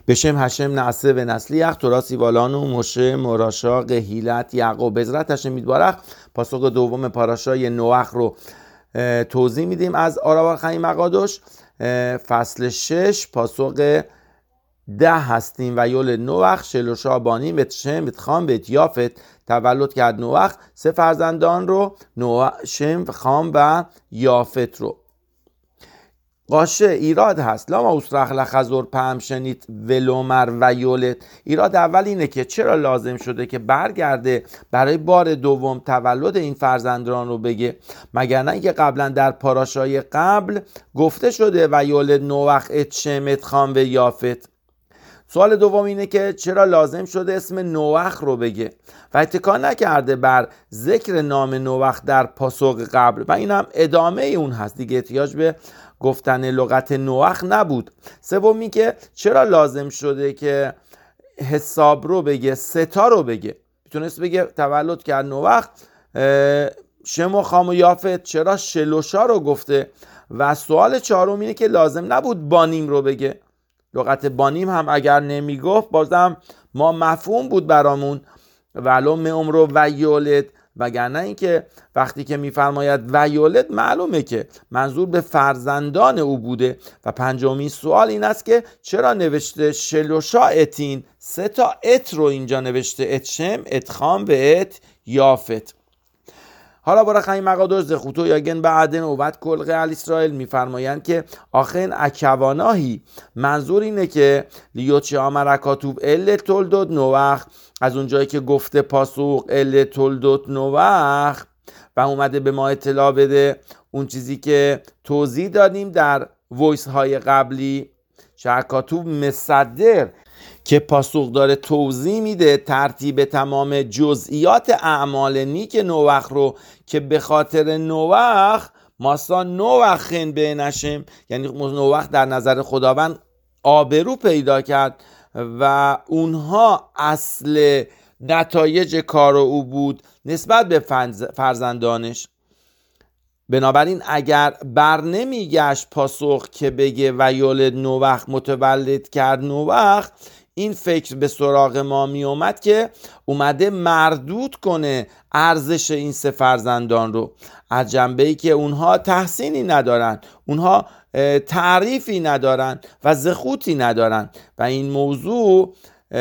בשم هشم نعسه و نسلیخ تورا سیوالانو مشه مراشا قهیلت یعقوب بذرت هشم میتبارخ. پاسخ دوم پاراشای نوح رو توضیح میدیم از آراوار خیم مقادش. فصل 6 پاسخ 10 هستیم. و یول نوح شلوشا بانیم بت شم بت خام بت یافت. تولد کرد نوح 3 فرزندان رو، نوح، شم، خام و یافت رو. قاشه ایراد هست لاما اوسرخ لخزور پهم شنید ولومر و یولد. ایراد اول اینه که چرا لازم شده که برگرده برای بار دوم تولد این فرزندان رو بگه، مگر نه اینکه قبلا در پاراشای قبل گفته شده و یولد نوح اتشم اتخام و یافت. سوال دوم اینه که چرا لازم شده اسم نوح رو بگه و اتکا نکرده بر ذکر نام نوح در پاسخ قبل و این هم ادامه اون هست دیگه، احتیاج به گفتن لغت نوح نبود. سومی که چرا لازم شده که حساب رو بگه، ستا رو بگه، میتونست بگه تولد کرد نوح شم و خام و یافت، چرا شلوشا رو گفته؟ و سوال چهارم اینه که لازم نبود بانیم رو بگه. لغت بانیم هم اگر نمیگفت بازم ما مفهوم بود برامون ولو عمرو و یولد، وگرنه اینکه وقتی که میفرماید و یولد معلومه که منظور به فرزندان او بوده. و پنجمین سوال این است که چرا نوشته شلوشا اتین، 3 تا ات رو اینجا نوشته، اتشم، اتخام و ات یافت. حالا برای خیلی مقادر زخوتو یاگن بعدن اوبت کلقه الاسرائیل میفرمایند که آخین اکواناهی، منظور اینه که لیوچی آمرکاتوب ال تولدود نوح، از اونجایی که گفته پاسوق ال تولدود نوح و اومده به ما اطلاع بده اون چیزی که توضیح دادیم در وایس های قبلی، شرکاتوب مصدر که پاسخ داره توضیح میده ترتیب تمام جزئیات اعمال نیک نوح رو که به خاطر نوح ماسا نوحن به نشم، یعنی نوح در نظر خداوند آبرو پیدا کرد و اونها اصل نتایج کار او بود نسبت به فرزندانش. بنابراین اگر بر نمیگشت پاسخ که بگه و یولد نوح متولد کرد نوح، این فکر به سراغ ما می اومد که اومده مردود کنه ارزش این 3 فرزندان رو از جنبه‌ای که اونها تحسینی ندارن، اونها تعریفی ندارن و زخوتی ندارن و این موضوع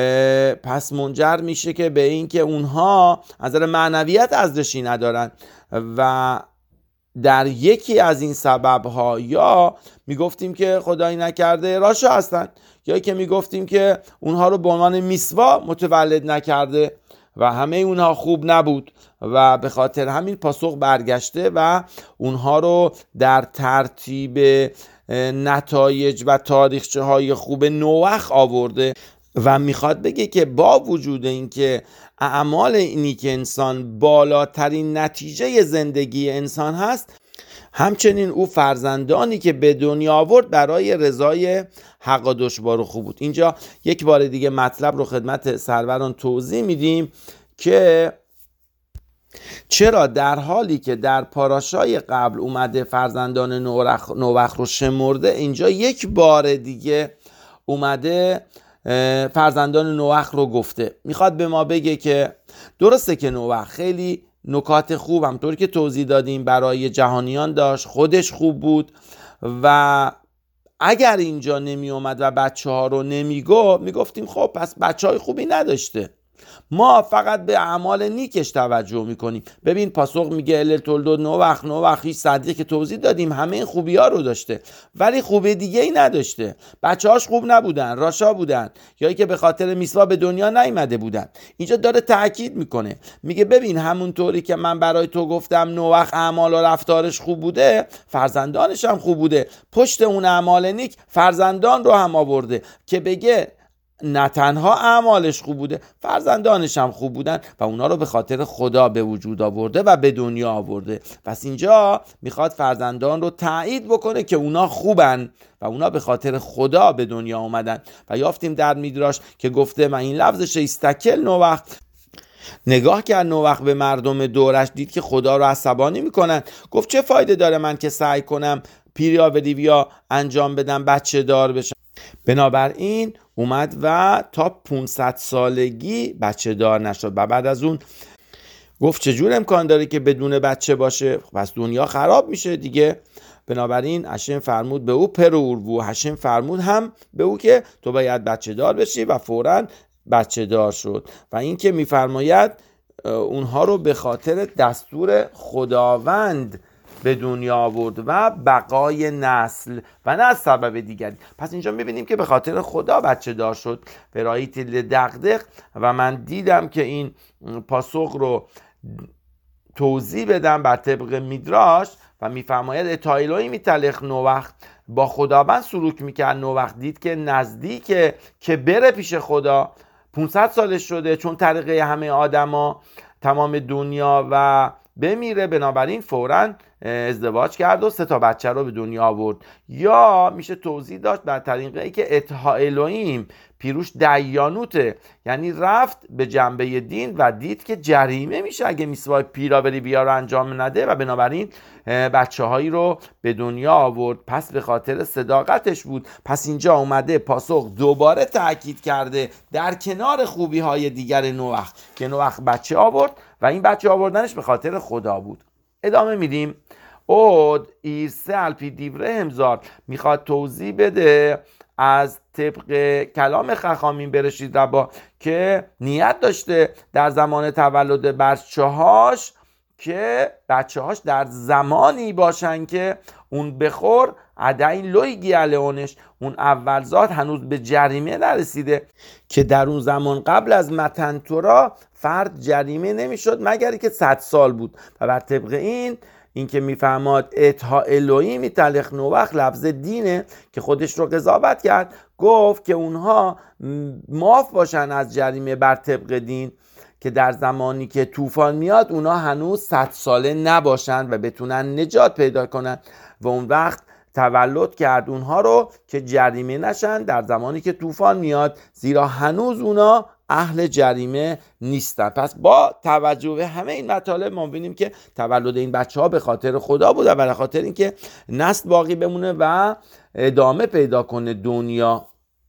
پس منجر میشه که به این که اونها از نظر معنویت ارزشی ندارن و در یکی از این سببها یا میگفتیم که خدایی نکرده راشا هستن یا که میگفتیم که اونها رو به عنوان میسوا متولد نکرده و همه اونها خوب نبود و به خاطر همین پاسخ برگشته و اونها رو در ترتیب نتایج و تاریخچه های خوب نوح آورده و میخواد بگه که با وجود اینکه اعمال نیک انسان بالاترین نتیجه زندگی انسان هست، همچنین او فرزندانی که به دنیا آورد برای رضای حق دشوار و خوب بود. اینجا یک بار دیگه مطلب رو خدمت سروران توضیح میدیم که چرا در حالی که در پاراشای قبل اومده فرزندان نوح رو شمرده، اینجا یک بار دیگه اومده فرزندان نوح رو گفته. میخواد به ما بگه که درسته که نوح خیلی نکات خوب همطور که توضیح دادیم برای جهانیان داشت، خودش خوب بود و اگر اینجا نمی اومد و بچه ها رو میگفتیم خب پس بچه های خوبی نداشته، ما فقط به اعمال نیکش توجه میکنیم. ببین پاسخ میگه ال تولدود نوح هیچ صدیقی که توضیح دادیم همه این خوبی ها رو داشته ولی خوبی دیگه ای نداشته، بچه هاش خوب نبودن، راشا بودن یا که به خاطر میسوا به دنیا نیامده بودن. اینجا داره تاکید میکنه، میگه ببین همونطوری که من برای تو گفتم نوح اعمال و رفتارش خوب بوده، فرزندانش هم خوب بوده، پشت اون اعمال نیک فرزندان رو هم آورده که بگه نه تنها اعمالش خوب بوده، فرزندانش هم خوب بودن و اونا رو به خاطر خدا به وجود آورده و به دنیا آورده. پس اینجا میخواد فرزندان رو تایید بکنه که اونا خوبن و اونا به خاطر خدا به دنیا اومدن. و یافتیم در میدراش که گفته من این لفظش استکل نوح، نگاه کرد نوح به مردم دورش، دید که خدا رو عصبانی میکنن، گفت چه فایده داره من که سعی کنم پیریا و دیویا انجام بدم بچه دار بشم. بنابراین اومد و تا 500 سالگی بچه دار نشد و بعد از اون گفت چجور امکان داره که بدون بچه باشه؟ پس دنیا خراب میشه دیگه. بنابراین هشم فرمود به او پرورو، هشم فرمود هم به او که تو باید بچه دار بشی و فوراً بچه دار شد. و این که میفرماید اونها رو به خاطر دستور خداوند به دنیا آورد و بقای نسل و نه از سبب دیگری. پس اینجا میبینیم که به خاطر خدا بچه دار شد. برایت لدغدغ و من دیدم که این پاسخ رو توضیح بدم بر طبق میدراش و میفرماید اتایلوی میتلخ نووقت با خداوند سلوک میکرد. نووقت دید که نزدیکه که بره پیش خدا، 500 سالش شده چون طریقه همه آدما تمام دنیا و بمیره. بنابراین فوراً ازدواج کرد و 3 بچه رو به دنیا آورد. یا میشه توضیح داشت بر طریقه ای که اتها الوهیم پیروش دیانوته، یعنی رفت به جنبه دین و دید که جریمه میشه اگه میسوای پیرا بیا رو انجام نده و بنابراین بچه هایی رو به دنیا آورد. پس به خاطر صداقتش بود. پس اینجا اومده پاسخ دوباره تأکید کرده در کنار خوبی های دیگر نوح که نوح بچه آورد و این بچه آوردنش به خاطر خدا بود. ادامه میدیم. اود ایرسه الپی دیوره همزار میخواد توضیح بده از طبق کلام خخامین برشید ربا که نیت داشته در زمان تولد بچه‌هاش که بچه‌هاش در زمانی باشن که اون بخور عدین لویگی الهونش، اون اول ذات هنوز به جریمه نرسیده، که در اون زمان قبل از متن تورا فرد جریمه نمیشد مگر که 100 سال بود. و بر طبق این که میفهماد اتها الوهی میتلخ نووخ لفظ دینه که خودش رو قضاوت کرد، گفت که اونها معاف باشن از جریمه بر طبق دین که در زمانی که طوفان میاد اونا هنوز 100 ساله نباشن و بتونن نجات پیدا کنن و اون وقت تولد کرد اونها رو که جریمه نشن در زمانی که طوفان میاد، زیرا هنوز اونا اهل جریمه نیستن. پس با توجه به همه این مطالب ما ببینیم که تولد این بچه ها به خاطر خدا بود و به خاطر اینکه نسل باقی بمونه و ادامه پیدا کنه دنیا.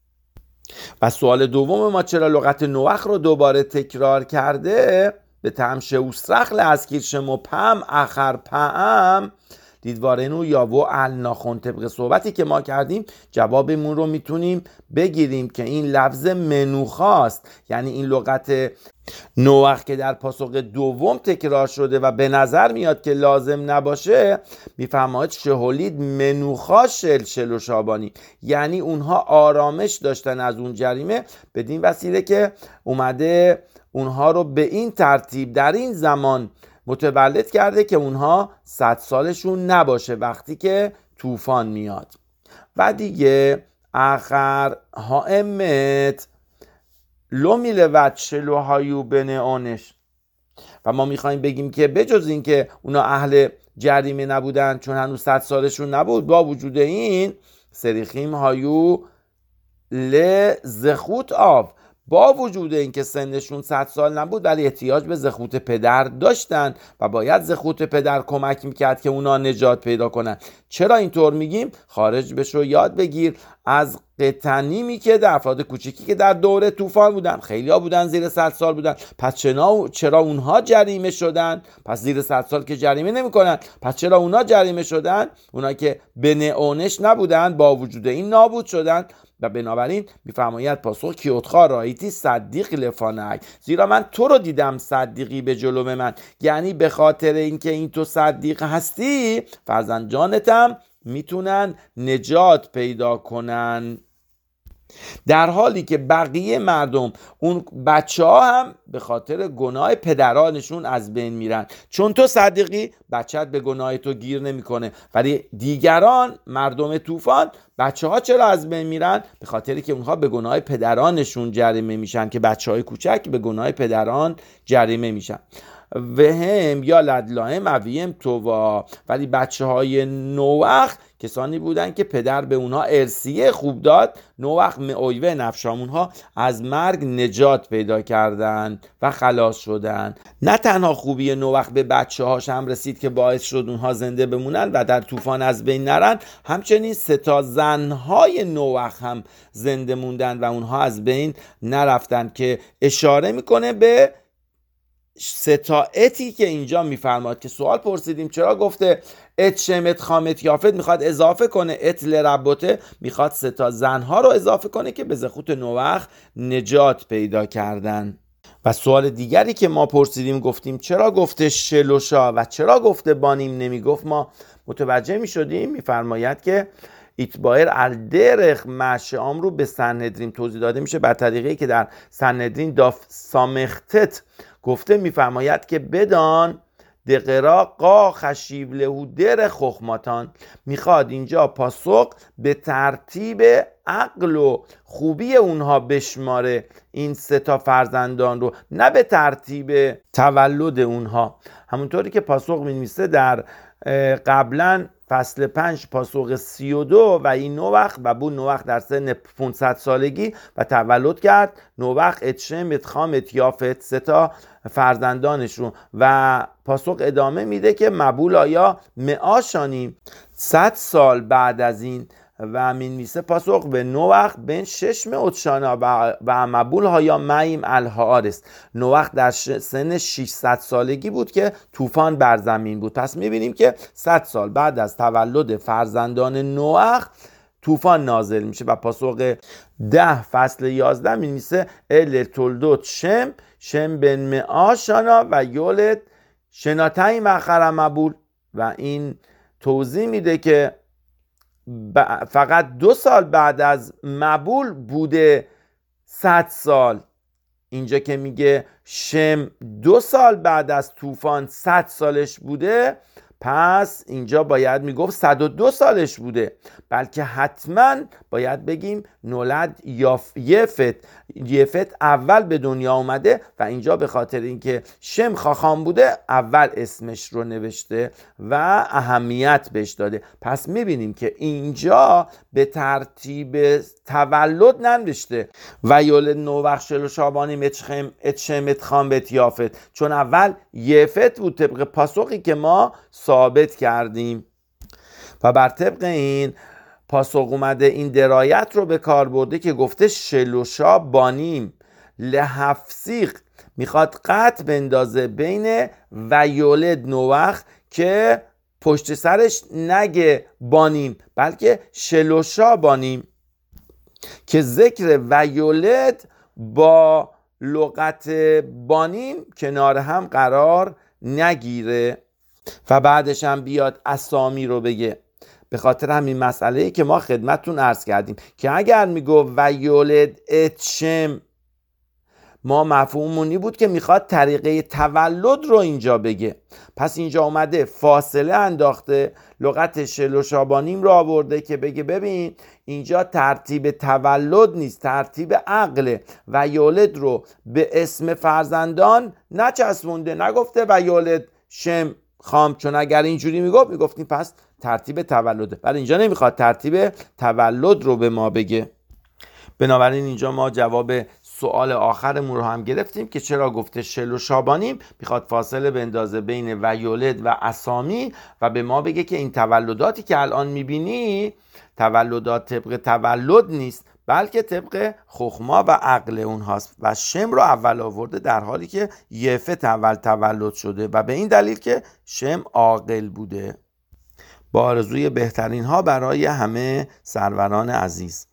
و سوال دوم ما چرا لغت نوح رو دوباره تکرار کرده؟ به تمشه اوسترخل از کیرشم و پم اخر پم دیدوارنو یا و الناخون. طبق صحبتی که ما کردیم جوابمون رو میتونیم بگیریم که این لفظ منوخاست، یعنی این لغت نوح که در پاسخ دوم تکرار شده و به نظر میاد که لازم نباشه، میفهمید شهولید منوخا شلشل و شابانی، یعنی اونها آرامش داشتن از اون جریمه بدین وسیله که اومده اونها رو به این ترتیب در این زمان متولد کرده که اونها 100 سالشون نباشه وقتی که طوفان میاد. و دیگه آخر ها امت لومیل وچلو هایو بنه آنش. و ما میخوایم بگیم که بجز این که اونا اهل جریمه نبودن چون هنوز 100 سالشون نبود، با وجود این سریخیم هایو لزخوت آب، با وجود اینکه سنشون 100 سال نبود ولی احتیاج به زخوت پدر داشتن و باید زخوت پدر کمک میکرد که اونا نجات پیدا کنن. چرا اینطور میگیم؟ خارج بشو یاد بگیر از قطنیمی که در افراد کوچیکی که در دوره طوفان بودن، خیلی ها بودن زیر 100 سال بودن، پس چرا اونها جریمه شدن؟ پس زیر 100 سال که جریمه نمیکنن، پس چرا اونها جریمه شدن؟ اونا که بنئونش نبودن با وجود این نابود شدن. و بنابراین میفرماید پاسخ کیوتخا رایتی صدیق لفانک، زیرا من تو رو دیدم صدیقی به جلو من، یعنی به خاطر اینکه این تو صدیق هستی فرزندانتم میتونن نجات پیدا کنن، در حالی که بقیه مردم اون بچه ها هم به خاطر گناه پدرانشون از بین میرن. چون تو صدیقی بچت به گناه تو گیر نمیکنه، ولی دیگران مردم طوفان بچه ها چرا از بین میرن؟ به خاطری که اونها به گناه پدرانشون جریمه میشن، که بچه های کوچک به گناه پدران جریمه میشن. و هم یا لدلاهم اویم تووا، ولی بچه های نوح کسانی بودند که پدر به اونها ارثیه خوب داد. نوح معویوه نفشامونها از مرگ نجات پیدا کردند و خلاص شدند. نه تنها خوبی نوح به بچه هاش هم رسید که باعث شد اونها زنده بمونن و در طوفان از بین نرن، همچنین 3 زنهای نوح هم زنده موندن و اونها از بین نرفتن، که اشاره میکنه به 3 اتی که اینجا میفرماد. که سوال پرسیدیم چرا گفته ات شم ات خام ات یافت، میخواد اضافه کنه ات لربوته، میخواد 3 زنها رو اضافه کنه که به زخوت نوح نجات پیدا کردن. و سوال دیگری که ما پرسیدیم گفتیم چرا گفته شلوشا و چرا گفته بانیم نمیگفت، ما متوجه میشدیم میفرماید که ایتبایر الدرخ مشعام رو به سنهدرین توضیح داده میشه بر طریقی که در سنهدرین داف سامختت گفته میفرماید که بدان دقرا قا خشیب لهو در خخماتان، میخواد اینجا پاسخ به ترتیب عقل و خوبی اونها بشماره این 3 فرزندان رو، نه به ترتیب تولد اونها. همونطوری که پاسخ می‌نویسه در قبلا فصل 5 پاسخ 32 و این نوح و بو نوح در سن 500 سالگی و تولد کرد. نوح اتشم اتخام اتیافت 3 فرزندانشون و پاسخ ادامه میده که مبول آیا معاشانی 100 سال بعد از این و مینویسه پاسخ به نوح بین 6 اتشانا و مبول ها مایم الهارست. نوح در سن 600 سالگی بود که طوفان بر زمین بود. پس میبینیم که 100 سال بعد از تولد فرزندان نوح طوفان نازل میشه و پاسخ 10 فصل 11 مینویسه ال تولدوت شم بن معاشانا و یولد شناتای مخر مبول و این توضیح میده که فقط 2 سال بعد از مبول بوده 100 سال. اینجا که میگه شم 2 سال بعد از طوفان 100 سالش بوده، پس اینجا باید میگفت 102 سالش بوده، بلکه حتما باید بگیم نولد یفت اول به دنیا اومده و اینجا به خاطر اینکه شم خاخام بوده اول اسمش رو نوشته و اهمیت بهش داده. پس میبینیم که اینجا به ترتیب تولد ننوشته و یولد نوح شلو شابانی اتشم اتخام بت یافت، چون اول یفت بود طبق پاسخی که ما ثابت کردیم و بر طبق این پاسخ اومده این درایت رو به کار برده که گفته شلوشا بانیم لحفسیق، میخواد قطع بندازه بین و یولد نوح که پشت سرش نگه بانیم بلکه شلوشا بانیم، که ذکر و یولد با لغت بانیم کنار هم قرار نگیره و بعدش هم بیاد اسامی رو بگه. به خاطر همین مسئله که ما خدمتتون عرض کردیم که اگر میگو و یولد اتشم، ما مفهومونی بود که میخواد طریقه تولد رو اینجا بگه. پس اینجا اومده فاصله انداخته، لغت شلوشابانیم رو آورده که بگه ببین اینجا ترتیب تولد نیست، ترتیب عقله و یولد رو به اسم فرزندان نچسبونده، نگفته و یولد شم خام، چون اگر اینجوری میگفتیم پس ترتیب تولده، ولی اینجا نمیخواد ترتیب تولد رو به ما بگه. بنابراین اینجا ما جواب سوال آخرمون رو هم گرفتیم که چرا گفته شلو شابانیم، میخواد فاصله بندازه بین و یولد و اسامی و به ما بگه که این تولداتی که الان میبینی تولدات طبق تولد نیست بلکه طبق خخما و عقل اونهاست و شم رو اول آورده در حالی که یفت اول تولد شده و به این دلیل که شم عاقل بوده. با آرزوی بهترین ها برای همه سروران عزیز.